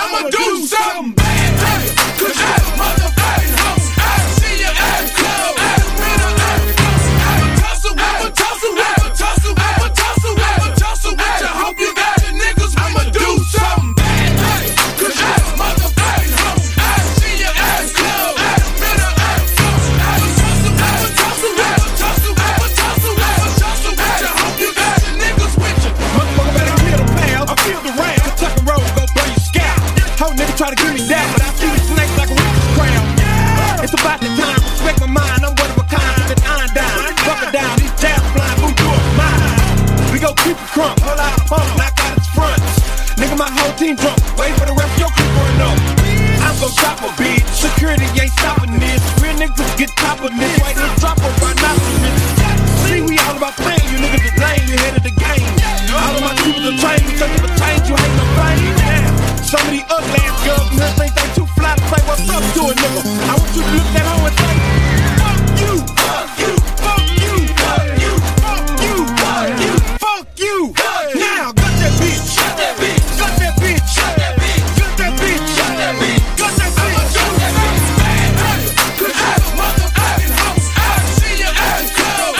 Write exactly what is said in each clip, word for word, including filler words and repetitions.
I'ma do something bad, hey, cause you a motherfucking hoe. I see your ass club, I'ma tussle, I'ma tussle, I'ma tussle, I'ma tussle, I'ma tussle with you. Hope you got the niggas. I'ma do something bad, hey, cause you a motherfucking hoe. I see your ass club, I'ma tussle, I'ma tussle, I'ma tussle, I'ma tussle, I'ma tussle with you. Hope you got the niggas with you. Motherfucker better kill the pound. I feel the rain. Kentucky Road go blow your scalp. Whole nigga try to get me down, but I see the snake like a witch's crown. It's about the time. Respect my mind. I'm one of a kind. Put that iron down. Fuck it down. These jabs flying. Boom, do it mine. We go keep it crunk. Hold out a pump. Knock out its front. Nigga, my whole team drunk. Wait for the rest of your crew for up. I'm gon' chop a bitch. Security ain't stopping this. Real niggas get top of this. White little drop on my nostrils. See, we all about playing. You niggas is lame. You head of the game. All of my people are trained. You searching for change. You hate no fame. Some of these ugly ass girls in here think they too fly to say what's up to a nigga. I want you to look that hoe and say, fuck you, fuck you, fuck you, fuck you, fuck you, fuck you, fuck you. Now, gut that bitch, gut that bitch, gut that bitch, gut that bitch, gut that bitch, gut that bitch, gut that bitch. I'ma do that bitch bad, hey, cause you a motherfucking hoe. I see your ass club,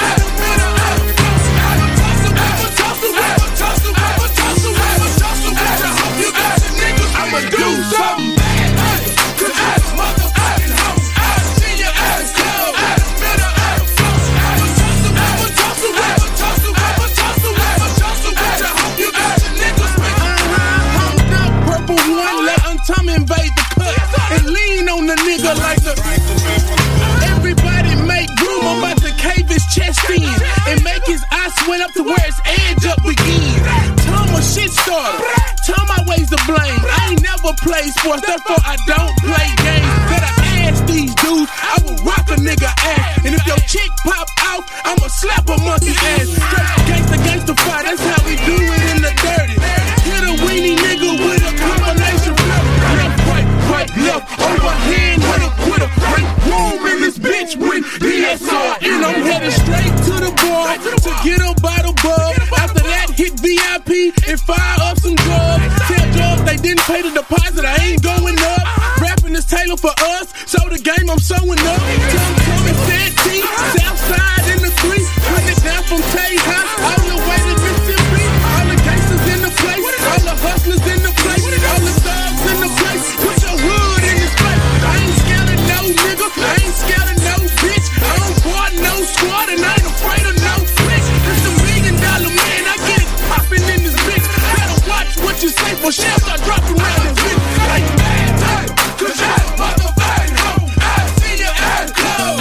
I'ma tussle, I'ma tussle, I'ma tussle, I'ma tussle, I'ma tussle, I hope you got the niggas. I'ma do something bad, hey, cause you a motherfucking hoe. I see your ass club, I'ma tussle, I'ma tussle, I'ma tussle, I'ma tussle, I'ma tussle, I hope you got the niggas with me. Uh-huh, hold up, purple one, let Untum invade the cut and lean on the nigga like the. Everybody make room, I'm about to cave his chest in and make his eyes swell up to where his edge up begin. Tom a shit starter, Tom my ways to blame. I ain't never played sports, therefore I don't play games. Better ask these dudes, I will rock a nigga ass. And if your chick pop out, I'ma slap a monkey ass. Gangsta, gangsta fight, that's how we do it in the dirty. Hit a weenie nigga with a combination flip. Left, right, right, left, overhand with a quitter. Break room in this bitch with D S R. And I'm headed straight to the bar to get a bottle bug. After that, hit V I P and fire up some drugs. Tell drugs they didn't pay the deposit, I ain't going up. Rapping is Taylor for us, so the game I'm sewing up. Come, come and said T, Southside in the three. Putting it down from Tay-High all the way to Mississippi. All the gangsters in the place, all the hustlers in the place, all the thugs in the place. Put your hood in this place. I ain't scared of no nigga, I ain't scared of no bitch. I don't part no squad and I ain't afraid of no bitch. It's a million dollar man, I get it poppin' in this bitch. Better watch what you say for shells I drop around this bitch. Like bad, hey, cause you a motherfucking hoe. I see your ass club,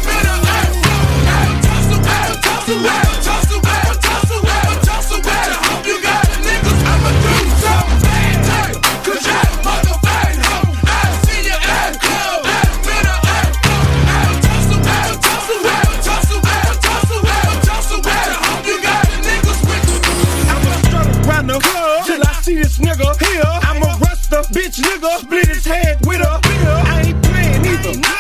I'ma tussle, I'ma tussle, I'ma tussle, I'ma tussle, I'ma tussle, I hope you got the niggas. I'ma do something bad, hey, cause you a motherfucking hoe. I see your ass club, I'ma tussle, I'ma tussle, I'ma tussle, I'ma tussle, I'ma tussle, I hope you got the niggas with you. I'ma strut around the club till I see this nigga here. I'ma rust the bitch nigga, split his head with a. I ain't playing either.